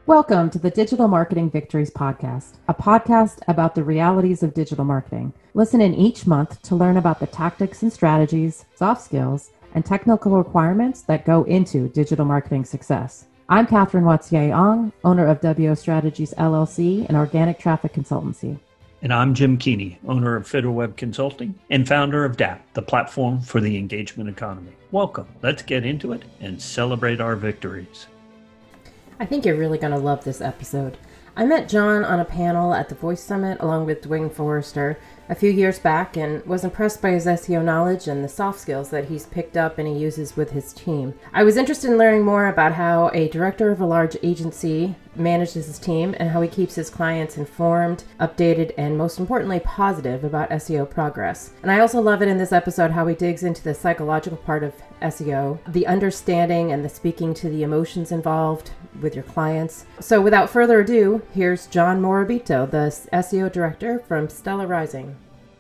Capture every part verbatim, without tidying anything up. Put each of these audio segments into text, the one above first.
Welcome to the Digital Marketing Victories Podcast, a podcast about the realities of digital marketing. Listen in each month to learn about the tactics and strategies, soft skills, and technical requirements that go into digital marketing success. I'm Catherine Wattier-Ong, owner of W O Strategies L L C and Organic Traffic Consultancy. And I'm Jim Keeney, owner of Fiddle Web Consulting and founder of D A P, the platform for the engagement economy. Welcome. Let's get into it and celebrate our victories. I think you're really going to love this episode. I met John on a panel at the Voice Summit along with Dwayne Forrester a few years back and was impressed by his S E O knowledge and the soft skills that he's picked up and he uses with his team. I was interested in learning more about how a director of a large agency manages his team and how he keeps his clients informed, updated, and most importantly, positive about S E O progress. And I also love it in this episode how he digs into the psychological part of S E O, the understanding and the speaking to the emotions involved with your clients. So without further ado, here's John Morabito, the S E O director from Stella Rising.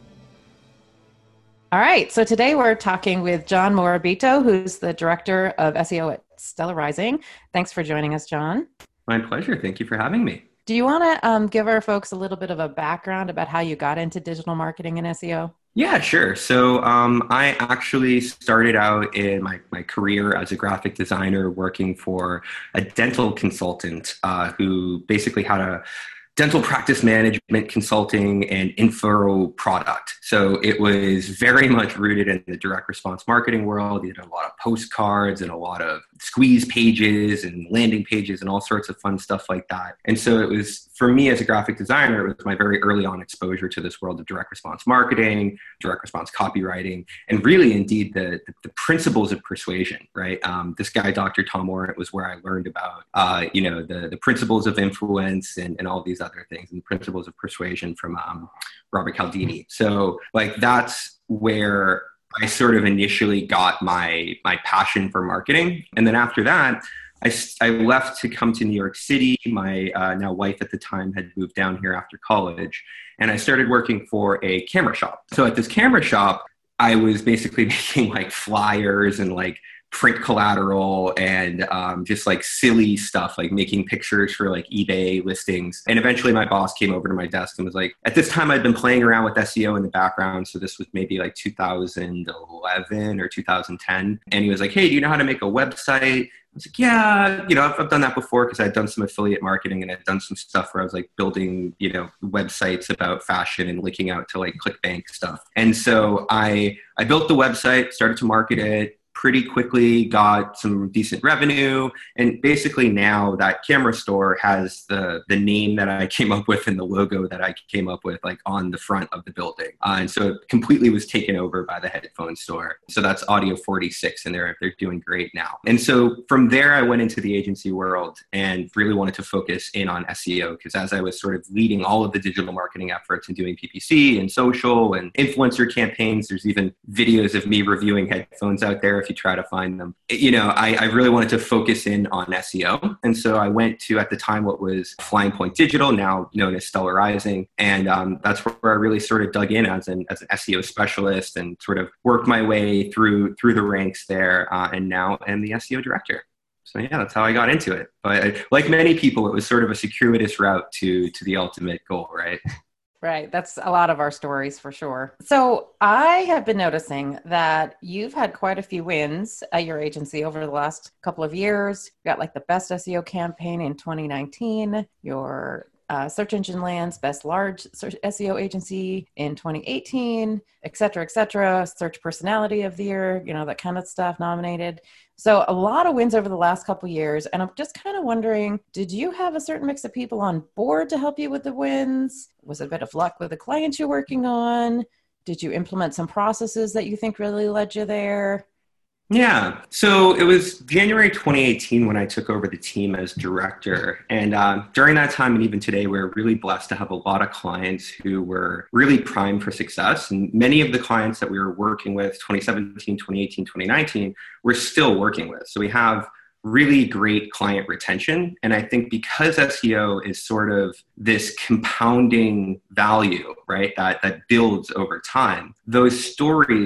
All right, so today we're talking with John Morabito, who's the director of S E O at Stella Rising. Thanks for joining us, John. My pleasure. Thank you for having me. Do you want to um, give our folks a little bit of a background about how you got into digital marketing and S E O? Yeah, sure. So um, I actually started out in my, my career as a graphic designer working for a dental consultant uh, who basically had a dental practice management consulting and info product. So it was very much rooted in the direct response marketing world. You had a lot of postcards and a lot of squeeze pages and landing pages and all sorts of fun stuff like that. And so it was, for me as a graphic designer, it was my very early on exposure to this world of direct response marketing, direct response copywriting, and really indeed the, the, the principles of persuasion, right? Um, this guy, Doctor Tom Orent, was where I learned about, uh, you know, the, the principles of influence and, and all these other things, and the principles of persuasion from um, Robert Cialdini. So like that's where I sort of initially got my my passion for marketing. And then after that, I, I left to come to New York City. My uh, now wife at the time had moved down here after college, and I started working for a camera shop. So at this camera shop, I was basically making like flyers and like print collateral and um, just like silly stuff, like making pictures for like eBay listings. And eventually my boss came over to my desk and was like, at this time I'd been playing around with S E O in the background. So this was maybe like two thousand eleven or two thousand ten. And he was like, hey, do you know how to make a website? I was like, yeah, you know, I've, I've done that before because I'd done some affiliate marketing and I'd done some stuff where I was like building, you know, websites about fashion and linking out to like ClickBank stuff. And so I, I built the website, started to market it, pretty quickly got some decent revenue. And basically now that camera store has the, the name that I came up with and the logo that I came up with like on the front of the building. Uh, and so it completely was taken over by the headphone store. So that's Audio forty-six and they're, they're doing great now. And so from there, I went into the agency world and really wanted to focus in on S E O because as I was sort of leading all of the digital marketing efforts and doing P P C and social and influencer campaigns, there's even videos of me reviewing headphones out there if you try to find them. You know, I, I really wanted to focus in on S E O. And so I went to, at the time, what was Flying Point Digital, now known as Stella Rising. And um, that's where I really sort of dug in as an, as an S E O specialist and sort of worked my way through, through the ranks there. Uh, and now am the S E O director. So yeah, that's how I got into it. But I, like many people, it was sort of a circuitous route to, to the ultimate goal, right? Right. That's a lot of our stories for sure. So I have been noticing that you've had quite a few wins at your agency over the last couple of years. You got like the best S E O campaign in twenty nineteen, your uh, Search Engine Land's best large search S E O agency in twenty eighteen, et cetera, et cetera, Search Personality of the Year, you know, that kind of stuff nominated. So a lot of wins over the last couple of years. And I'm just kind of wondering, did you have a certain mix of people on board to help you with the wins? Was it a bit of luck with the clients you're working on? Did you implement some processes that you think really led you there? Yeah. So it was January twenty eighteen when I took over the team as director. And uh, during that time, and even today, we're really blessed to have a lot of clients who were really primed for success. And many of the clients that we were working with twenty seventeen, twenty eighteen, twenty nineteen, we're still working with. So we have really great client retention. And I think because S E O is sort of this compounding value, right, that, that builds over time, those stories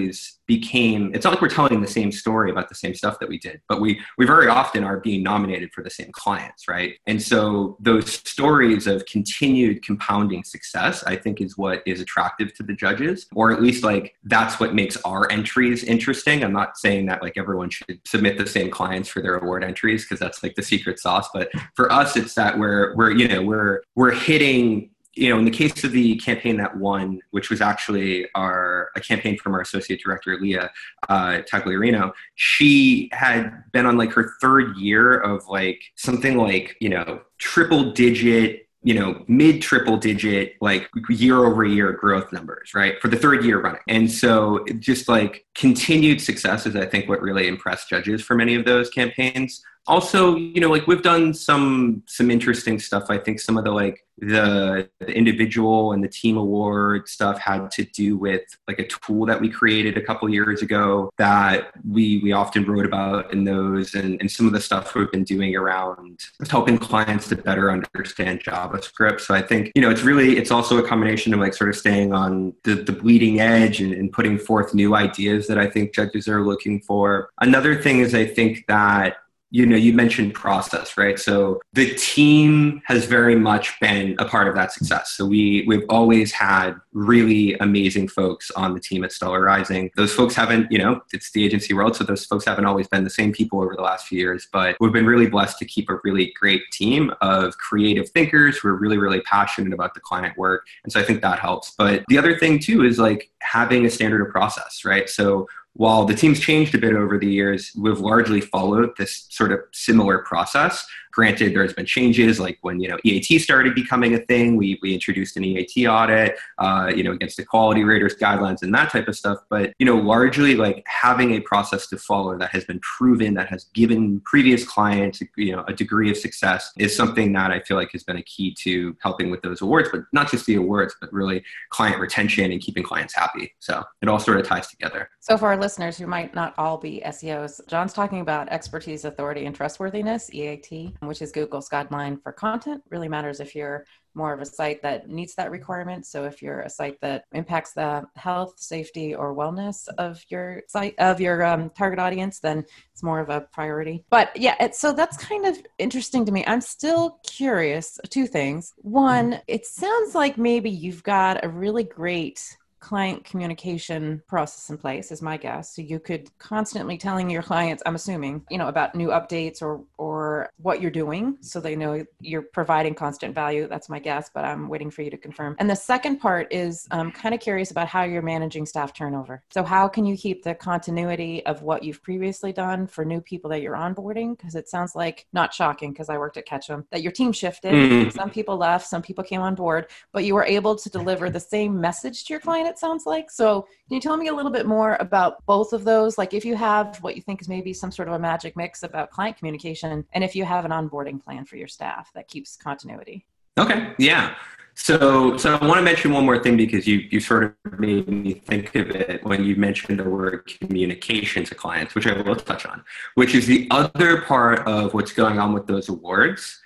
became, it's not like we're telling the same story about the same stuff that we did, but we we very often are being nominated for the same clients, right? And so those stories of continued compounding success, I think, is what is attractive to the judges, or at least like that's what makes our entries interesting. I'm not saying that like everyone should submit the same clients for their award entries, because that's like the secret sauce. But for us, it's that we're we're you know we're we're hitting. You know, in the case of the campaign that won, which was actually our a campaign from our associate director, Leah uh, Tagliarino, she had been on like her third year of like something like, you know, triple digit, you know, mid triple digit, like year over year growth numbers, right? For the third year running. And so just like continued success is, I think, what really impressed judges for many of those campaigns. Also, you know, like we've done some some interesting stuff. I think some of the like the, the individual and the team award stuff had to do with like a tool that we created a couple years ago that we we often wrote about in those, and, and some of the stuff we've been doing around helping clients to better understand JavaScript. So I think, you know, it's really, it's also a combination of like sort of staying on the, the bleeding edge and, and putting forth new ideas that I think judges are looking for. Another thing is I think that, you know, you mentioned process, right? So the team has very much been a part of that success. So we, we've always had really amazing folks on the team at Stellar Rising. Those folks haven't, you know, it's the agency world, so those folks haven't always been the same people over the last few years, but we've been really blessed to keep a really great team of creative thinkers who are really, really passionate about the client work. And so I think that helps. But the other thing too is like having a standard of process, right? So while the team's changed a bit over the years, we've largely followed this sort of similar process. Granted, there's been changes, like when, you know, E A T started becoming a thing, we we introduced an E A T audit, uh, you know, against the quality raters guidelines and that type of stuff. But, you know, largely like having a process to follow that has been proven, that has given previous clients, you know, a degree of success is something that I feel like has been a key to helping with those awards, but not just the awards, but really client retention and keeping clients happy. So it all sort of ties together. So for our listeners who might not all be S E Os, John's talking about expertise, authority, and trustworthiness, E A T, which is Google's guideline for content. Really matters if you're more of a site that meets that requirement. So if you're a site that impacts the health, safety, or wellness of your site, of your um, target audience, then it's more of a priority. But yeah, it's, so that's kind of interesting to me. I'm still curious, two things. One, it sounds like maybe you've got a really great client communication process in place, is my guess. So you could constantly telling your clients, I'm assuming, you know, about new updates or or what you're doing, so they know you're providing constant value. That's my guess, but I'm waiting for you to confirm. And the second part is I'm kind of curious about how you're managing staff turnover. So how can you keep the continuity of what you've previously done for new people that you're onboarding? Because it sounds like, not shocking because I worked at Ketchum, that your team shifted. Mm-hmm. Some people left, some people came on board, but you were able to deliver the same message to your client, it sounds like. So can you tell me a little bit more about both of those? Like if you have what you think is maybe some sort of a magic mix about client communication, and if you have an onboarding plan for your staff that keeps continuity. Okay. Yeah. So, so I want to mention one more thing, because you, you sort of made me think of it when you mentioned the word communication to clients, which I will touch on, which is the other part of what's going on with those awards.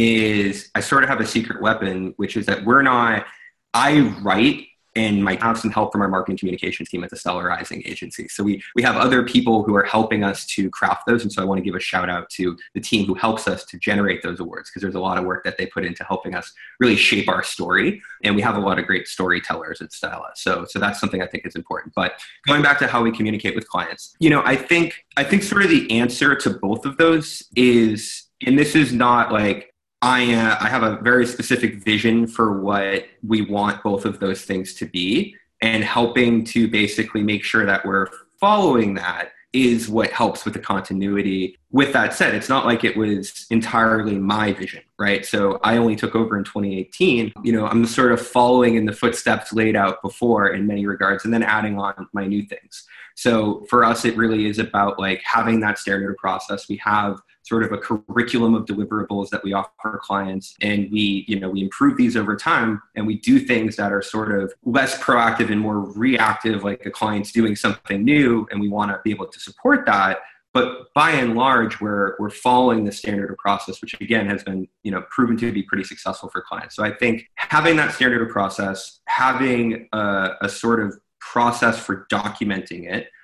Is I sort of have a secret weapon, which is that we're not, I write and might have some help from our marketing communications team at the Stellar Rising agency. So we we have other people who are helping us to craft those. And so I want to give a shout out to the team who helps us to generate those awards, because there's a lot of work that they put into helping us really shape our story. And we have a lot of great storytellers at Stella. So so that's something I think is important. But going back to how we communicate with clients, you know, I think I think sort of the answer to both of those is, and this is not like, I uh, I have a very specific vision for what we want both of those things to be, and helping to basically make sure that we're following that is what helps with the continuity. With that said, it's not like it was entirely my vision, right? So I only took over in twenty eighteen. You know, I'm sort of following in the footsteps laid out before in many regards, and then adding on my new things. So for us, it really is about like having that standard process. We have sort of a curriculum of deliverables that we offer clients, and we, you know, we improve these over time, and we do things that are sort of less proactive and more reactive, like a client's doing something new, and we want to be able to support that. But by and large, we're we're following the standard of process, which again has been, you know, proven to be pretty successful for clients. So I think having that standard of process, having a, a sort of process for documenting it,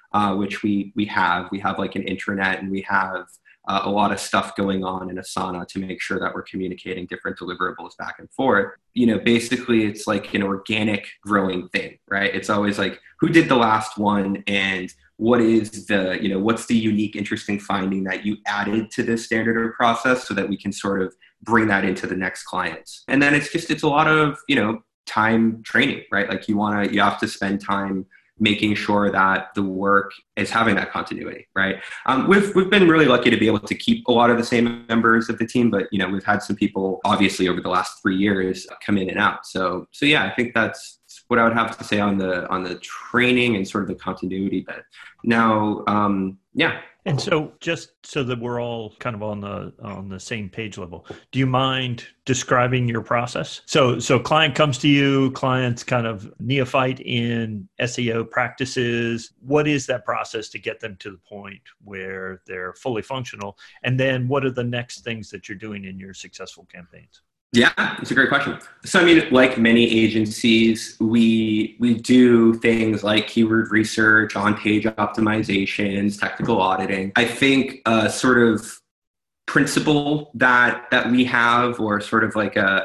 uh, which we we have. We have like an intranet, and we have uh, a lot of stuff going on in Asana to make sure that we're communicating different deliverables back and forth. You know, basically it's like an organic growing thing, right? It's always like, who did the last one, and what is the, you know, what's the unique, interesting finding that you added to this standard or process so that we can sort of bring that into the next clients. And then it's just, it's a lot of, you know, time training, right? Like you want to, you have to spend time making sure that the work is having that continuity, right? Um, we've we've been really lucky to be able to keep a lot of the same members of the team, but you know, we've had some people obviously over the last three years come in and out. So so yeah, I think that's what I would have to say on the on the training and sort of the continuity bit. Now, um, yeah. And so just so that we're all kind of on the on the same page level, do you mind describing your process? So so client comes to you, client's kind of neophyte in S E O practices. What is that process to get them to the point where they're fully functional? And then what are the next things that you're doing in your successful campaigns? Yeah, it's a great question. So, I mean, like many agencies, we we do things like keyword research, on-page optimizations, technical auditing. I think a sort of principle that that we have, or sort of like a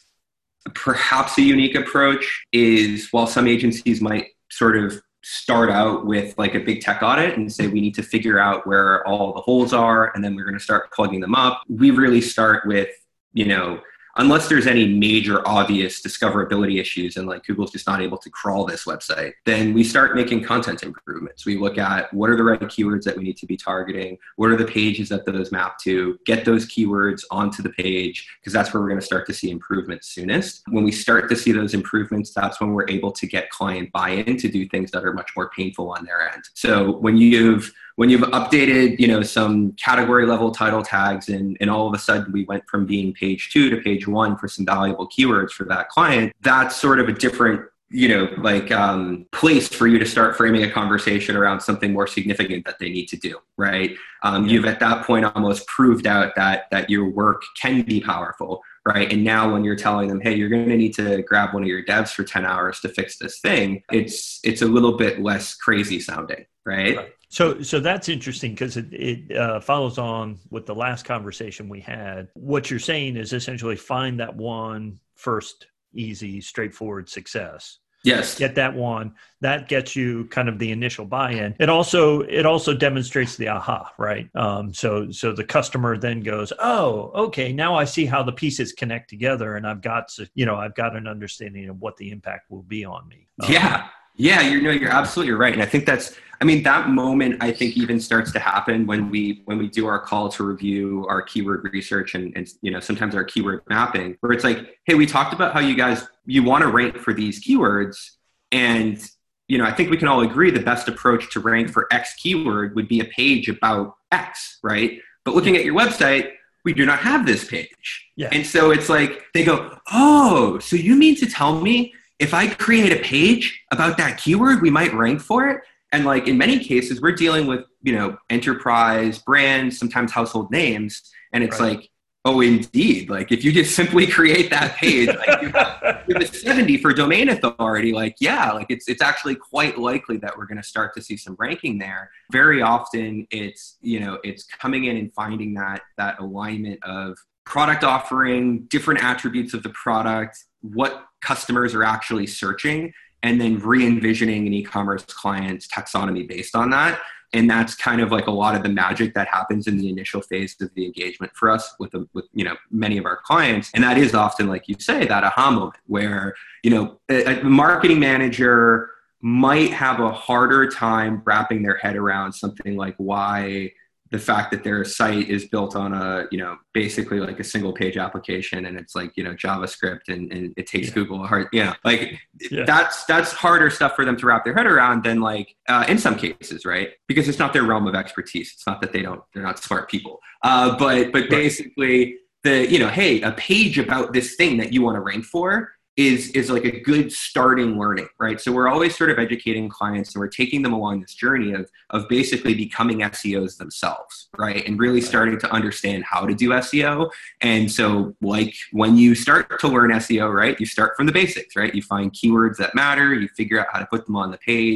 perhaps a unique approach, is while some agencies might sort of start out with like a big tech audit and say we need to figure out where all the holes are, and then we're going to start plugging them up. We really start with, you know, unless there's any major obvious discoverability issues and like Google's just not able to crawl this website, then we start making content improvements. We look at what are the right keywords that we need to be targeting, what are the pages that those map to, get those keywords onto the page, because that's where we're going to start to see improvements soonest. When we start to see those improvements, that's when we're able to get client buy-in to do things that are much more painful on their end. So when you've When you've updated, you know, some category level title tags, and, and all of a sudden we went from being page two to page one for some valuable keywords for that client, that's sort of a different, you know, like um, place for you to start framing a conversation around something more significant that they need to do, right? Um, yeah. You've at that point almost proved out that that your work can be powerful, right? And now when you're telling them, hey, you're going to need to grab one of your devs for ten hours to fix this thing, it's it's a little bit less crazy sounding, right? Right. So so that's interesting because it, it uh, follows on with the last conversation we had. What you're saying is essentially find that one first easy, straightforward success. Yes. Get that one. That gets you kind of the initial buy-in. It also it also demonstrates the aha, right? Um, so so the customer then goes, oh, okay, now I see how the pieces connect together, and I've got you know I've got an understanding of what the impact will be on me. Um, yeah. Yeah, you know, you're absolutely right. And I think that's, I mean, that moment I think even starts to happen when we when we do our call to review our keyword research and, and you know, sometimes our keyword mapping, where it's like, hey, we talked about how you guys, you want to rank for these keywords. And, you know, I think we can all agree the best approach to rank for X keyword would be a page about X, right? But looking at your website, we do not have this page. Yeah. And so it's like, they go, oh, so you mean to tell me if I create a page about that keyword, we might rank for it? And like in many cases, we're dealing with, you know, enterprise brands, sometimes household names. And it's right. like, oh, indeed. Like if you just simply create that page, like you have, you have a seventy for domain authority, like, yeah, like it's, it's actually quite likely that we're going to start to see some ranking there. Very often it's, you know, it's coming in and finding that, that alignment of product offering, different attributes of the product, what customers are actually searching, and then re-envisioning an e-commerce client's taxonomy based on that. And that's kind of like a lot of the magic that happens in the initial phase of the engagement for us with, the, with you know, many of our clients. And that is often, like you say, that aha moment where, you know, a, a marketing manager might have a harder time wrapping their head around something like why the fact that their site is built on a, you know, basically like a single page application, and it's like, you know, JavaScript, and, and it takes yeah. Google a hard, you know, like yeah. that's, that's harder stuff for them to wrap their head around than like, uh, in some cases, right? Because it's not their realm of expertise. It's not that they don't, they're not smart people. Uh, but, but right. basically the, you know, hey, a page about this thing that you want to rank for is is like a good starting learning, right? So we're always sort of educating clients, and we're taking them along this journey of of basically becoming S E Os themselves, right? And really starting to understand how to do S E O. And so like when you start to learn S E O, right, you start from the basics, right? You find keywords that matter, you figure out how to put them on the page.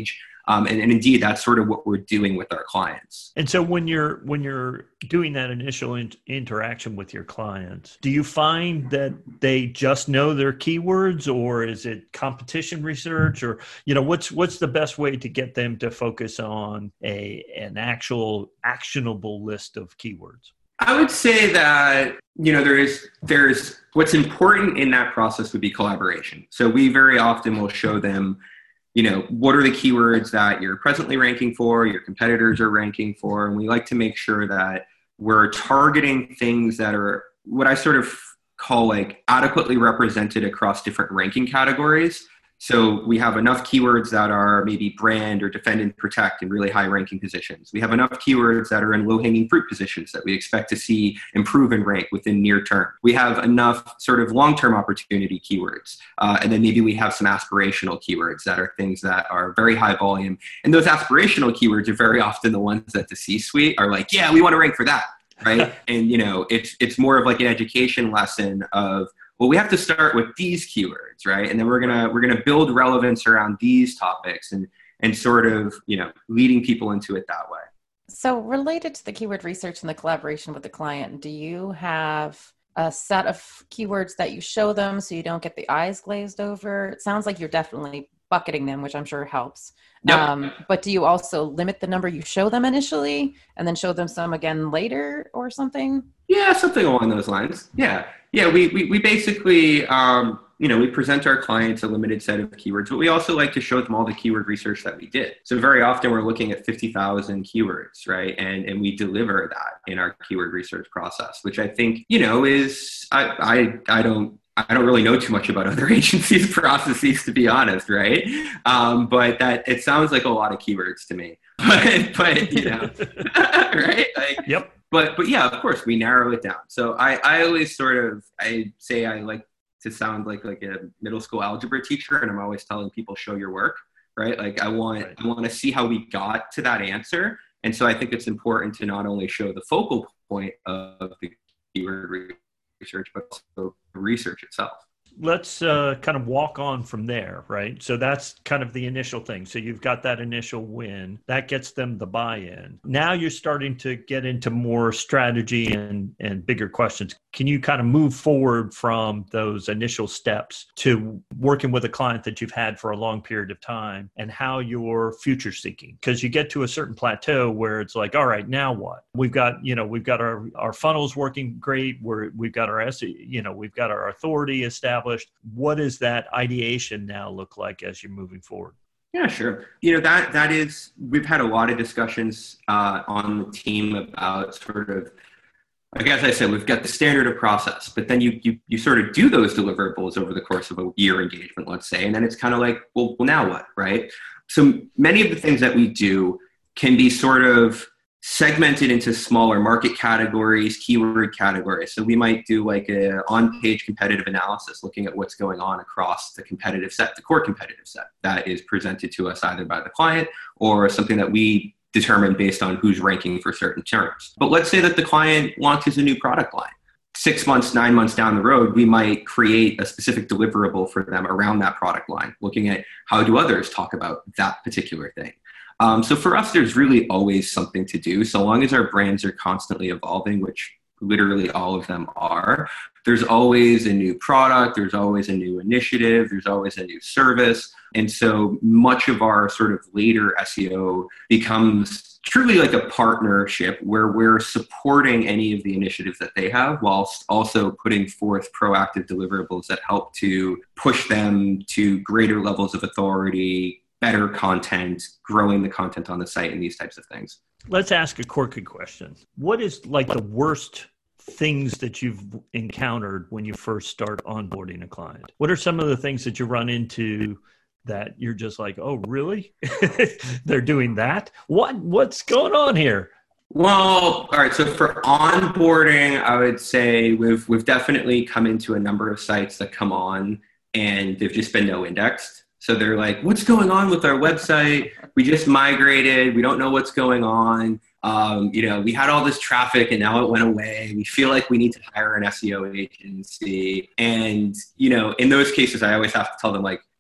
Um, and, and indeed, that's sort of what we're doing with our clients. And so when you're when you're doing that initial in- interaction with your clients, do you find that they just know their keywords, or is it competition research, or you know what's what's the best way to get them to focus on a an actual actionable list of keywords? I would say that, you know, there is, there's, what's important in that process would be collaboration. So we very often will show them, you know, what are the keywords that you're presently ranking for, your competitors are ranking for, and we like to make sure that we're targeting things that are what I sort of call like adequately represented across different ranking categories. So we have enough keywords that are maybe brand or defend and protect in really high ranking positions. We have enough keywords that are in low hanging fruit positions that we expect to see improve in rank within near term. We have enough sort of long-term opportunity keywords. Uh, and then maybe we have some aspirational keywords that are things that are very high volume. And those aspirational keywords are very often the ones that the C-suite are like, yeah, we want to rank for that, right? And, you know, it's it's more of like an education lesson of, well, we have to start with these keywords, right? And then we're gonna we're gonna build relevance around these topics and and sort of, you know, leading people into it that way. So related to the keyword research and the collaboration with the client, do you have a set of keywords that you show them so you don't get the eyes glazed over? It sounds like you're definitely bucketing them, which I'm sure helps. Yep. Um, but do you also limit the number you show them initially and then show them some again later or something? Yeah, something along those lines. Yeah. Yeah, we we, we basically, um, you know, we present our clients a limited set of keywords, but we also like to show them all the keyword research that we did. So very often we're looking at fifty thousand keywords, right? And and we deliver that in our keyword research process, which I think, you know, is, I I, I don't, I don't really know too much about other agencies' processes, to be honest, right? Um, but that it sounds like a lot of keywords to me. But, but you know, right? Like, yep. But but yeah, of course, we narrow it down. So I, I always sort of, I say I like to sound like like a middle school algebra teacher, and I'm always telling people, show your work, right? Like I want right. I want to see how we got to that answer. And so I think it's important to not only show the focal point of the keyword research, but also the research itself. Let's uh, kind of walk on from there, right? So that's kind of the initial thing. So you've got that initial win. That gets them the buy-in. Now you're starting to get into more strategy and, and bigger questions. Can you kind of move forward from those initial steps to working with a client that you've had for a long period of time and how you're future seeking? Because you get to a certain plateau where it's like, all right, now what? We've got, you know, we've got our, our funnels working great. We're, we've got our, you know, we've got our authority established. What does that ideation now look like as you're moving forward? Yeah, sure. You know, that that is, we've had a lot of discussions uh, on the team about sort of, like as I said, we've got the standard of process, but then you you you sort of do those deliverables over the course of a year engagement, let's say, and then it's kind of like, well, well, now what, right? So many of the things that we do can be sort of segmented into smaller market categories, keyword categories. So we might do like a on-page competitive analysis, looking at what's going on across the competitive set, the core competitive set that is presented to us either by the client or something that we determine based on who's ranking for certain terms. But let's say that the client launches a new product line. Six months, nine months down the road, we might create a specific deliverable for them around that product line, looking at how do others talk about that particular thing. Um, so for us, there's really always something to do. So long as our brands are constantly evolving, which literally all of them are, there's always a new product, there's always a new initiative, there's always a new service. And so much of our sort of later S E O becomes truly like a partnership where we're supporting any of the initiatives that they have whilst also putting forth proactive deliverables that help to push them to greater levels of authority, better content, growing the content on the site, and these types of things. Let's ask a quirky question. What is like the worst things that you've encountered when you first start onboarding a client? What are some of the things that you run into that you're just like, oh, really? They're doing that? What What's going on here? Well, all right. So for onboarding, I would say we've we've definitely come into a number of sites that come on and they've just been no indexed. So they're like, what's going on with our website? We just migrated. We don't know what's going on. Um, you know, we had all this traffic and now it went away. We feel like we need to hire an S E O agency. And, you know, in those cases, I always have to tell them like,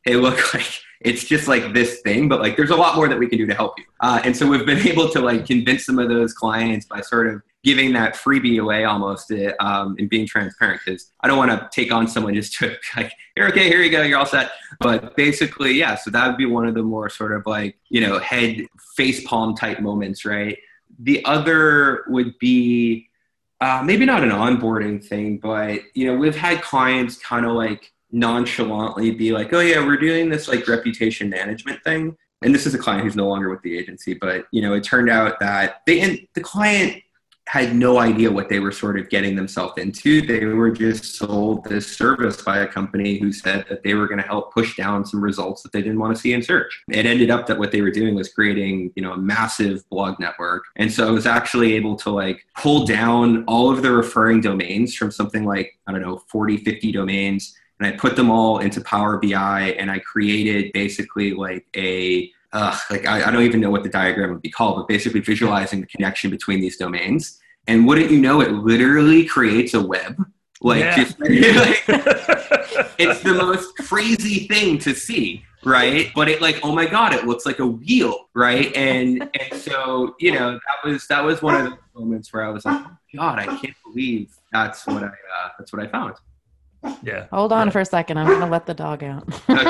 it look like it's just like this thing, but like there's a lot more that we can do to help you. Uh, and so we've been able to like convince some of those clients by sort of giving that freebie away almost uh, um, and being transparent, because I don't want to take on someone just to like, here, okay, here you go, you're all set. But basically, yeah, so that would be one of the more sort of like, you know, head face palm type moments, right? The other would be uh, maybe not an onboarding thing, but, you know, we've had clients kind of like nonchalantly be like, oh yeah, we're doing this like reputation management thing. And this is a client who's no longer with the agency, but, you know, it turned out that they, and the client had no idea what they were sort of getting themselves into. They were just sold this service by a company who said that they were going to help push down some results that they didn't want to see in search. It ended up that what they were doing was creating, you know, a massive blog network. And so I was actually able to like pull down all of the referring domains from something like, I don't know, forty, fifty domains. And I put them all into Power B I, and I created basically like a, uh, like I, I don't even know what the diagram would be called, but basically visualizing the connection between these domains. And wouldn't you know, it literally creates a web. Like, yeah. just, like it's the most crazy thing to see, right? But it like, oh my God, it looks like a wheel, right? And and so, you know, that was that was one of the moments where I was like, oh God, I can't believe that's what I uh, that's what I found. Yeah. Hold on yeah. for a second. I'm going to let the dog out.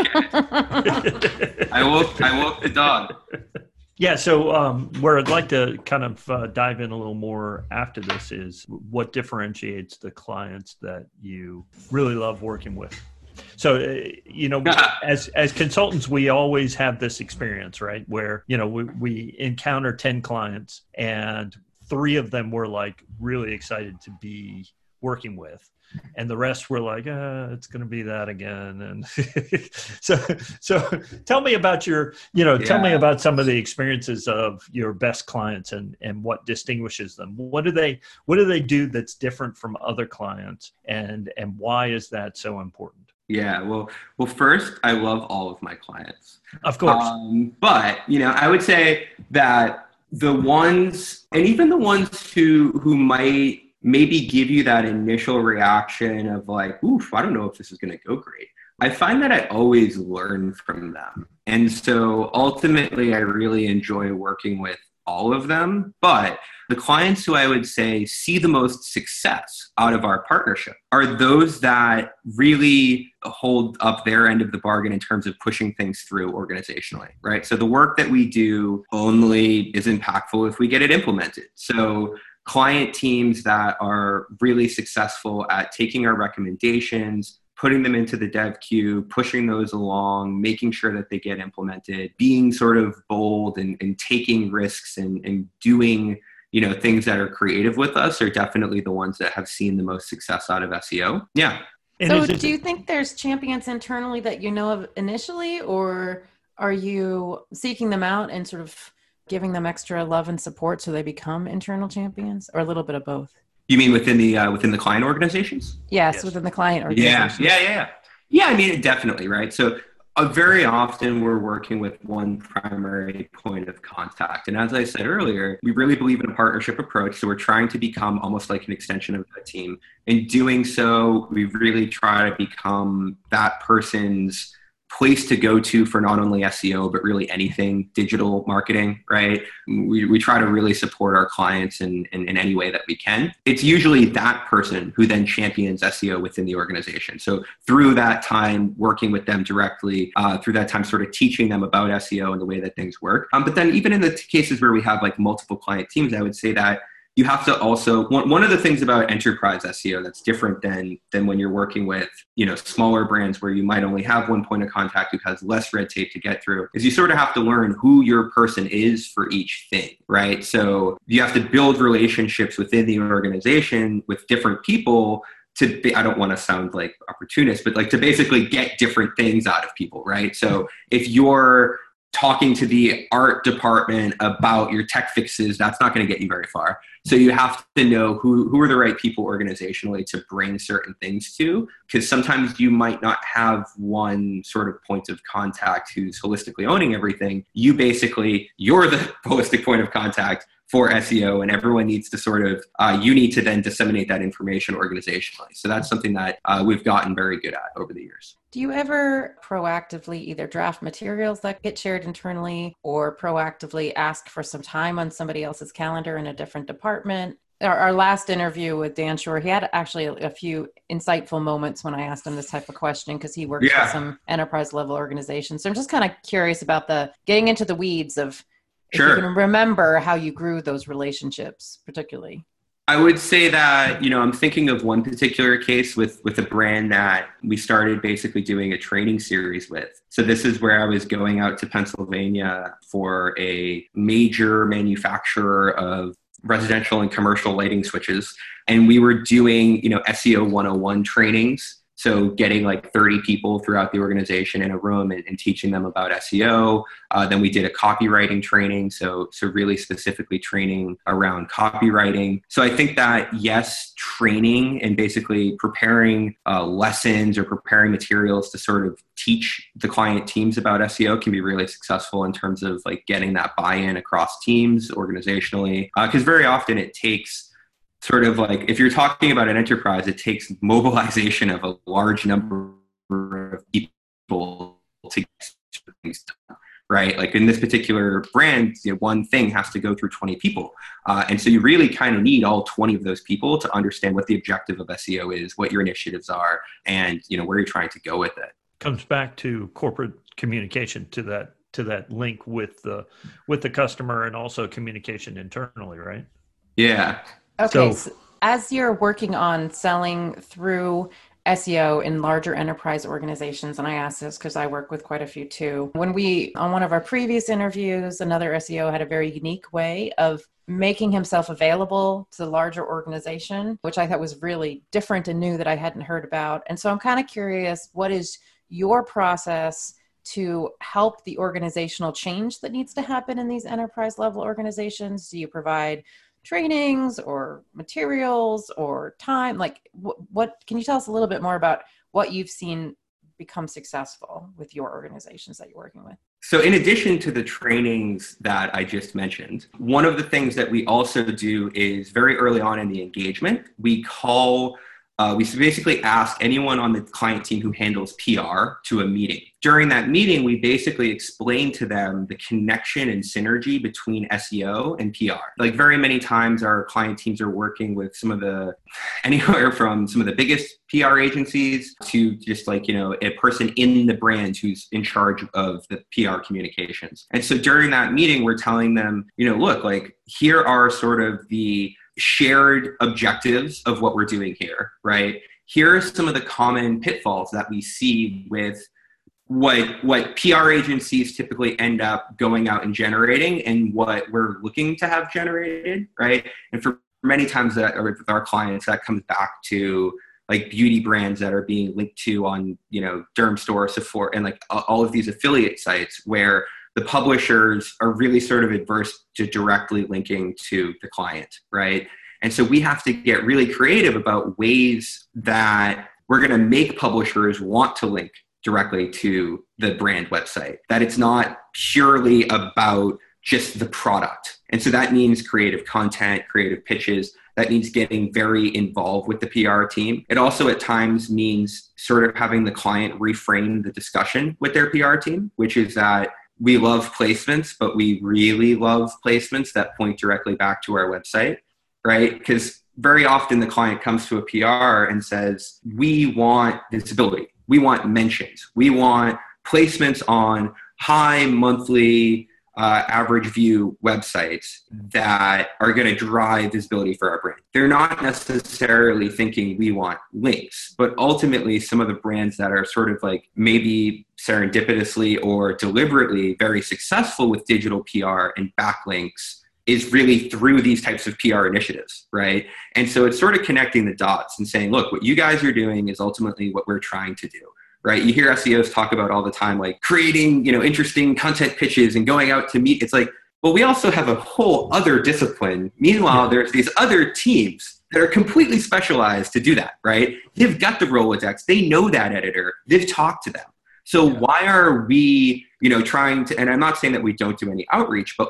Okay. I woke I woke the dog. Yeah. So um, where I'd like to kind of uh, dive in a little more after this is what differentiates the clients that you really love working with. So, uh, you know, as as consultants, we always have this experience, right? Where, you know, we, we encounter ten clients and three of them we're like really excited to be working with. And the rest were like, uh, it's going to be that again. And so, so tell me about your, you know, yeah. tell me about some of the experiences of your best clients and, and what distinguishes them. What do they, what do they do that's different from other clients? And, and why is that so important? Yeah, well, well, first, I love all of my clients. Of course. Um, but, you know, I would say that the ones, and even the ones who, who might, maybe give you that initial reaction of like, oof, I don't know if this is going to go great. I find that I always learn from them. And so ultimately, I really enjoy working with all of them. But the clients who I would say see the most success out of our partnership are those that really hold up their end of the bargain in terms of pushing things through organizationally, right? So the work that we do only is impactful if we get it implemented. So client teams that are really successful at taking our recommendations, putting them into the dev queue, pushing those along, making sure that they get implemented, being sort of bold and, and taking risks and, and doing, you know, things that are creative with us are definitely the ones that have seen the most success out of S E O. Yeah. So do you think there's champions internally that you know of initially, or are you seeking them out and sort of giving them extra love and support so they become internal champions, or a little bit of both? You mean within the uh, within the client organizations? Yes, yes, within the client Yeah, organizations. yeah, yeah. Yeah, I mean, definitely, right? So uh, very often we're working with one primary point of contact. And as I said earlier, we really believe in a partnership approach. So we're trying to become almost like an extension of that team. In doing so, we really try to become that person's place to go to for not only S E O, but really anything digital marketing, right? We, we try to really support our clients in, in, in any way that we can. It's usually that person who then champions S E O within the organization. So through that time, working with them directly, uh, through that time, sort of teaching them about S E O and the way that things work. Um, but then even in the t- cases where we have like multiple client teams, I would say that you have to also, one, one of the things about enterprise S E O that's different than than when you're working with, you know, smaller brands where you might only have one point of contact who has less red tape to get through, is you sort of have to learn who your person is for each thing, right? So you have to build relationships within the organization with different people to be, I don't want to sound like opportunist, but like to basically get different things out of people, right? So if you're talking to the art department about your tech fixes, that's not going to get you very far. So you have to know who, who are the right people organizationally to bring certain things to, because sometimes you might not have one sort of point of contact who's holistically owning everything. You basically, you're the holistic point of contact for S E O, and everyone needs to sort of, uh, you need to then disseminate that information organizationally. So that's something that uh, we've gotten very good at over the years. Do you ever proactively either draft materials that get shared internally or proactively ask for some time on somebody else's calendar in a different department? Our, our last interview with Dan Shore, he had actually a, a few insightful moments when I asked him this type of question because he works yeah. with some enterprise level organizations. So I'm just kind of curious about the getting into the weeds of if sure. you can remember how you grew those relationships particularly. I would say that, you know, I'm thinking of one particular case with, with a brand that we started basically doing a training series with. So this is where I was going out to Pennsylvania for a major manufacturer of residential and commercial lighting switches. And we were doing, you know, S E O one oh one trainings. So getting like thirty people throughout the organization in a room and, and teaching them about S E O. Uh, then we did a copywriting training. So, so really specifically training around copywriting. So I think that yes, training and basically preparing uh, lessons or preparing materials to sort of teach the client teams about S E O can be really successful in terms of like getting that buy-in across teams organizationally. Because uh, very often it takes sort of like, if you're talking about an enterprise, it takes mobilization of a large number of people to get things done, right? Like in this particular brand, you know, one thing has to go through twenty people. Uh, and so you really kind of need all twenty of those people to understand what the objective of S E O is, what your initiatives are, and, you know, where you're trying to go with it. Comes back to corporate communication, to that, to that link with the, with the customer, and also communication internally, right? Yeah. Okay, So, so as you're working on selling through S E O in larger enterprise organizations, and I ask this because I work with quite a few too. When we, on one of our previous interviews, another S E O had a very unique way of making himself available to the larger organization, which I thought was really different and new that I hadn't heard about. And so I'm kind of curious, what is your process to help the organizational change that needs to happen in these enterprise level organizations? Do you provide trainings or materials or time? Like what, what can you tell us a little bit more about what you've seen become successful with your organizations that you're working with? So in addition to the trainings that I just mentioned, one of the things that we also do is very early on in the engagement, we call Uh, we basically ask anyone on the client team who handles P R to a meeting. During that meeting, we basically explain to them the connection and synergy between S E O and P R. Like very many times our client teams are working with some of the, anywhere from some of the biggest P R agencies to just like, you know, a person in the brand who's in charge of the P R communications. And so during that meeting, we're telling them, you know, look, like here are sort of the shared objectives of what we're doing here, right? Here are some of the common pitfalls that we see with what what P R agencies typically end up going out and generating and what we're looking to have generated, right? And for many times that or with our clients, that comes back to like beauty brands that are being linked to on, you know, Dermstore, Sephora, and like all of these affiliate sites where the publishers are really sort of adverse to directly linking to the client, right? And so we have to get really creative about ways that we're going to make publishers want to link directly to the brand website, that it's not purely about just the product. And so that means creative content, creative pitches. That means getting very involved with the P R team. It also at times means sort of having the client reframe the discussion with their P R team, which is that we love placements, but we really love placements that point directly back to our website, right? Because very often the client comes to a P R and says, we want visibility. We want mentions. We want placements on high monthly uh, average view websites that are going to drive visibility for our brand. They're not necessarily thinking we want links, but ultimately some of the brands that are sort of like maybe serendipitously or deliberately very successful with digital P R and backlinks is really through these types of P R initiatives, right? And so it's sort of connecting the dots and saying, look, what you guys are doing is ultimately what we're trying to do, right? You hear S E Os talk about all the time, like creating, you know, interesting content pitches and going out to meet. It's like, well, we also have a whole other discipline. Meanwhile, there's these other teams that are completely specialized to do that, right? They've got the Rolodex. They know that editor. They've talked to them. So yeah. Why are we, you know, trying to, and I'm not saying that we don't do any outreach, but like,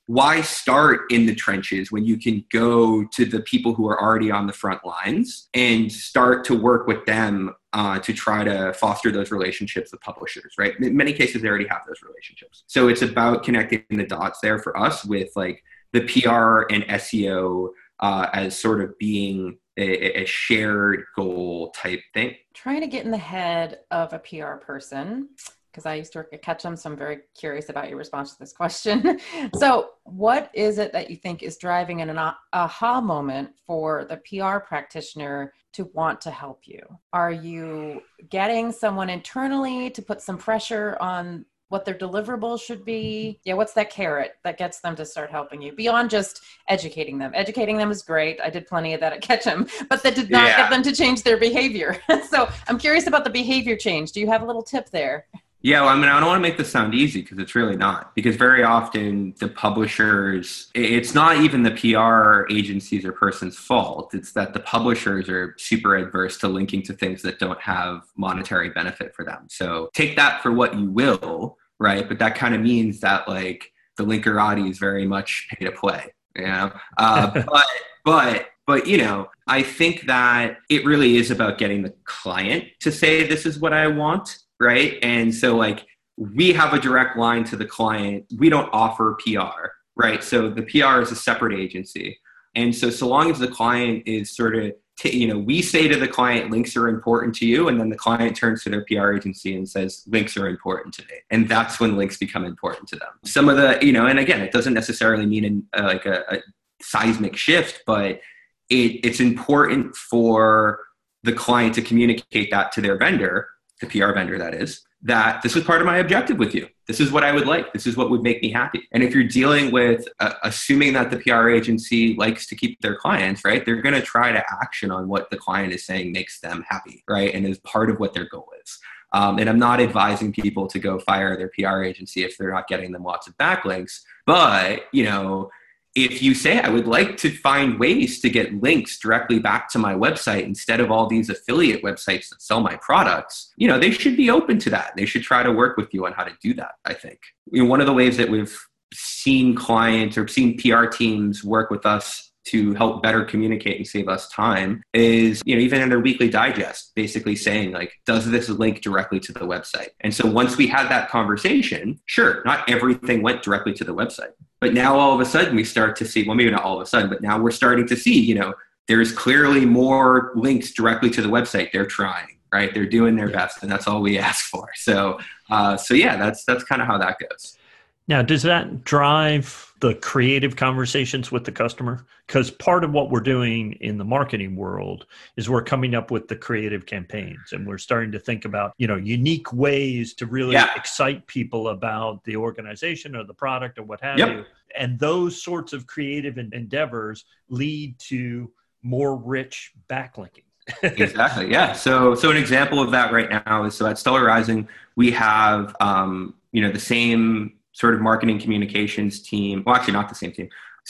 why start in the trenches when you can go to the people who are already on the front lines and start to work with them uh, to try to foster those relationships with publishers, right? In many cases, they already have those relationships. So it's about connecting the dots there for us with like the P R and S E O uh, as sort of being a, a shared goal type thing. Trying to get in the head of a P R person, because I used to work at Ketchum, so I'm very curious about your response to this question. So what is it that you think is driving an aha moment for the P R practitioner to want to help you? Are you getting someone internally to put some pressure on what their deliverables should be? Yeah, what's that carrot that gets them to start helping you beyond just educating them? Educating them is great. I did plenty of that at Ketchum, but that did not yeah. get them to change their behavior. So I'm curious about the behavior change. Do you have a little tip there? Yeah, well, I mean, I don't want to make this sound easy because it's really not. Because very often the publishers, it's not even the P R agencies or person's fault. It's that the publishers are super adverse to linking to things that don't have monetary benefit for them. So take that for what you will, right? But that kind of means that like the linkerati is very much pay to play, you know? Uh, but, but, but, you know, I think that it really is about getting the client to say, this is what I want. Right. And so like we have a direct line to the client. We don't offer P R. Right. So the P R is a separate agency. And so so long as the client is sort of, t- you know, we say to the client, links are important to you. And then the client turns to their P R agency and says, links are important to me. And that's when links become important to them. Some of the, you know, and again, it doesn't necessarily mean an, uh, like a, a seismic shift, but it, it's important for the client to communicate that to their vendor, the P R vendor that is, that this was part of my objective with you. This is what I would like. This is what would make me happy. And if you're dealing with uh, assuming that the P R agency likes to keep their clients, right, they're going to try to action on what the client is saying makes them happy, right, and is part of what their goal is. Um, and I'm not advising people to go fire their P R agency if they're not getting them lots of backlinks. But, you know, if you say, I would like to find ways to get links directly back to my website instead of all these affiliate websites that sell my products, you know, they should be open to that. They should try to work with you on how to do that, I think. You know, one of the ways that we've seen clients or seen P R teams work with us to help better communicate and save us time is, you know, even in their weekly digest, basically saying like, does this link directly to the website? And so once we had that conversation, sure, not everything went directly to the website. But now all of a sudden we start to see, well, maybe not all of a sudden, but now we're starting to see, you know, there's clearly more links directly to the website. They're trying, right? They're doing their best, and that's all we ask for. So, uh, so yeah, that's that's kind of how that goes. Now, does that drive the creative conversations with the customer? Because part of what we're doing in the marketing world is we're coming up with the creative campaigns, and we're starting to think about, you know, unique ways to really yeah. excite people about the organization or the product or what have yep. you. And those sorts of creative endeavors lead to more rich backlinking. Exactly. Yeah. So, so an example of that right now is, so at Stellar Rising, we have, um, you know, the same sort of marketing communications team. Well, actually not the same team.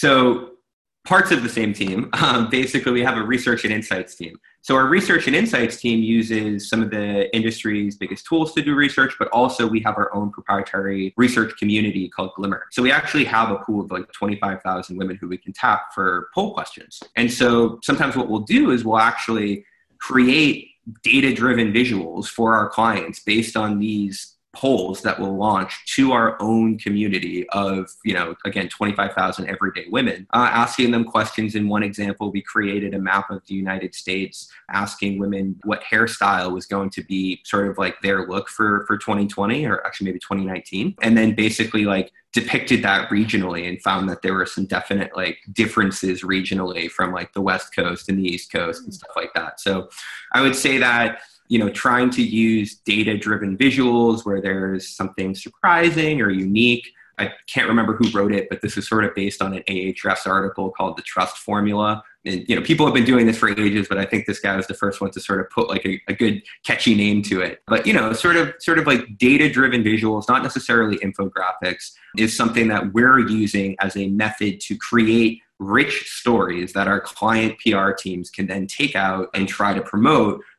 So parts of the same team. Um, basically, we have a research and insights team. So our research and insights team uses some of the industry's biggest tools to do research, but also we have our own proprietary research community called Glimmer. So we actually have a pool of like twenty-five thousand women who we can tap for poll questions. And so sometimes what we'll do is we'll actually create data-driven visuals for our clients based on these polls that will launch to our own community of, you know, again, twenty-five thousand everyday women, uh, asking them questions. In one example, we created a map of the United States, asking women what hairstyle was going to be sort of like their look for, for twenty twenty, or actually maybe twenty nineteen. And then basically like depicted that regionally and found that there were some definite like differences regionally from like the West Coast and the East Coast and stuff like that. So I would say that, you know, trying to use data-driven visuals where there's something surprising or unique. I can't remember who wrote it, but this is sort of based on an Ahrefs article called The Trust Formula. And, you know, people have been doing this for ages, but I think this guy was the first one to sort of put like a, a good catchy name to it. But, you know, sort of sort of like data-driven visuals, not necessarily infographics, is something that we're using as a method to create rich stories that our client P R teams can then take out and try to promote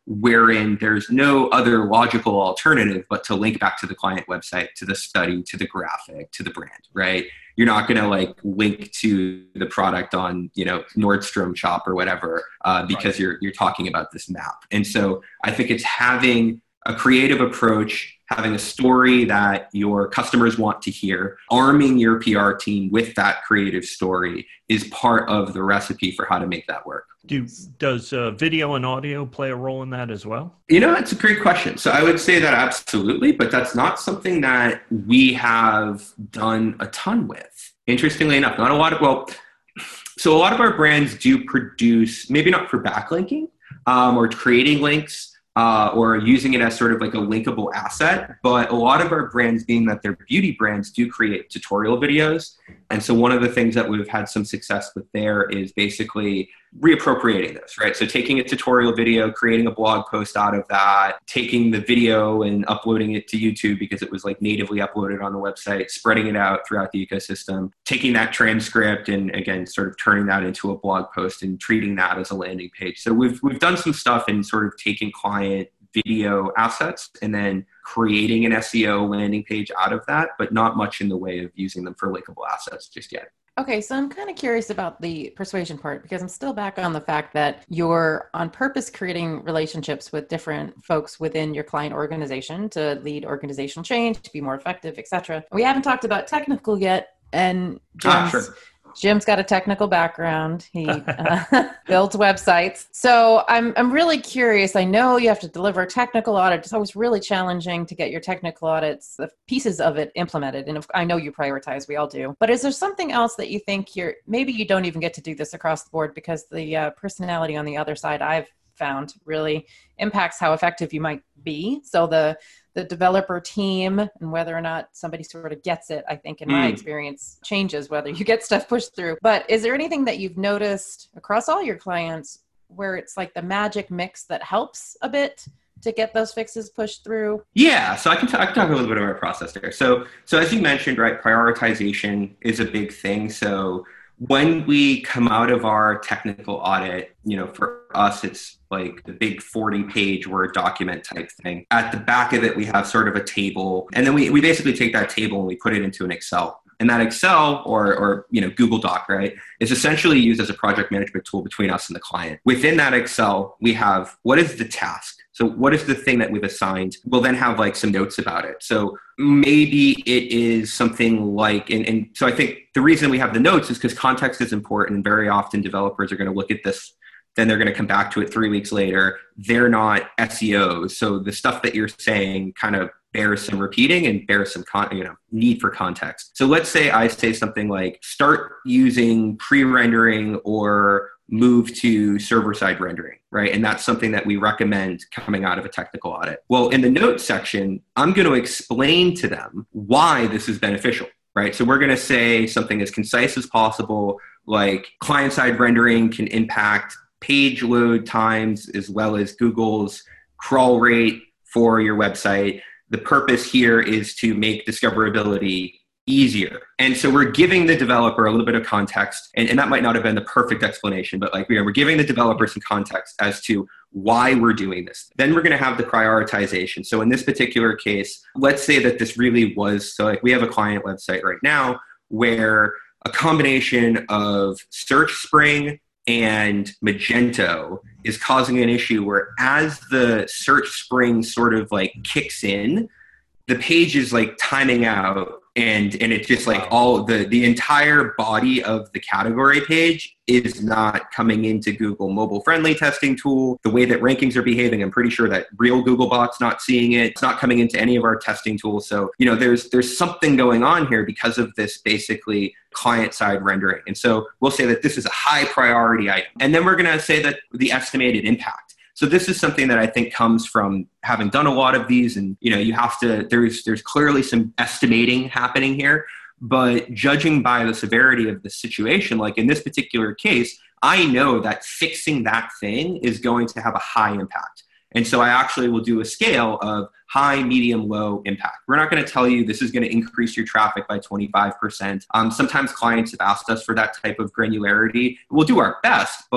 wherein there's no other logical alternative but to link back to the client website, to the study, to the graphic, to the brand, right? You're not going to like link to the product on, you know, Nordstrom shop or whatever, uh, because right. you're, you're talking about this map. And so I think it's having a creative approach, having a story that your customers want to hear, arming your P R team with that creative story is part of the recipe for how to make that work. Do, does uh, video and audio play a role in that as well? You know, it's a great question. So I would say that absolutely, but that's not something that we have done a ton with. Interestingly enough, not a lot of, well, so a lot of our brands do produce, maybe not for backlinking um, or creating links, Uh, or using it as sort of like a linkable asset. But a lot of our brands, being that they're beauty brands, do create tutorial videos. And so one of the things that we've had some success with there is basically reappropriating this, right? So taking a tutorial video, creating a blog post out of that, taking the video and uploading it to YouTube because it was like natively uploaded on the website, spreading it out throughout the ecosystem, taking that transcript and again, sort of turning that into a blog post and treating that as a landing page. So we've, we've done some stuff in sort of taking client video assets and then creating an S E O landing page out of that, but not much in the way of using them for linkable assets just yet. Okay, so I'm kind of curious about the persuasion part because I'm still back on the fact that you're on purpose creating relationships with different folks within your client organization to lead organizational change, to be more effective, et cetera. We haven't talked about technical yet, and Jim's, ah, sure. Jim's got a technical background. He uh, builds websites. So I'm I'm really curious. I know you have to deliver a technical audit. It's always really challenging to get your technical audits, the pieces of it implemented. And I know you prioritize, we all do. But is there something else that you think you're, maybe you don't even get to do this across the board because the uh, personality on the other side I've found really impacts how effective you might be. So the the developer team and whether or not somebody sort of gets it, I think in my mm. experience, changes whether you get stuff pushed through. But is there anything that you've noticed across all your clients where it's like the magic mix that helps a bit to get those fixes pushed through? Yeah, so I can, t- I can talk a little bit about our process there. So, so as you mentioned, right, prioritization is a big thing. So when we come out of our technical audit, you know, for us, it's like the big forty page Word document type thing. At the back of it, we have sort of a table. And then we, we basically take that table and we put it into an Excel. And that Excel or, or, you know, Google Doc, right, is essentially used as a project management tool between us and the client. Within that Excel, we have what is the task? So what is the thing that we've assigned? We'll then have like some notes about it. So maybe it is something like, and, and so I think the reason we have the notes is because context is important. And very often developers are going to look at this, then they're going to come back to it three weeks later. They're not S E Os. So the stuff that you're saying kind of bears some repeating and bears some con- you know, need for context. So let's say I say something like start using pre-rendering or move to server-side rendering, right? And that's something that we recommend coming out of a technical audit. Well, in the notes section, I'm going to explain to them why this is beneficial, right? So we're going to say something as concise as possible, like client-side rendering can impact page load times as well as Google's crawl rate for your website. The purpose here is to make discoverability easier. And so we're giving the developer a little bit of context, and, and that might not have been the perfect explanation, but like, you know, we're giving the developer some context as to why we're doing this. Then we're going to have the prioritization. So in this particular case, let's say that this really was, so like we have a client website right now where a combination of Search Spring and Magento is causing an issue where as the Search Spring sort of like kicks in, the page is like timing out and and it's just like all the the entire body of the category page is not coming into Google mobile friendly testing tool. The way that rankings are behaving, I'm pretty sure that real Googlebot's not seeing it. It's not coming into any of our testing tools. So, you know, there's there's something going on here because of this basically client-side rendering. And so we'll say that this is a high priority item. And then we're going to say that the estimated impact. So this is something that I think comes from having done a lot of these, and you know, you have to. There's there's clearly some estimating happening here, but judging by the severity of the situation, like in this particular case, I know that fixing that thing is going to have a high impact. And so I actually will do a scale of high, medium, low impact. We're not going to tell you this is going to increase your traffic by twenty-five percent. Um, sometimes clients have asked us for that type of granularity. We'll do our best, but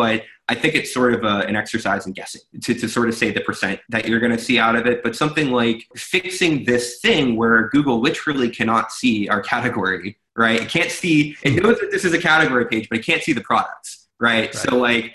I think it's sort of a, an exercise in guessing to, to sort of say the percent that you're going to see out of it. But something like fixing this thing where Google literally cannot see our category, right? It can't see, it knows that this is a category page, but it can't see the products, right? right. So like,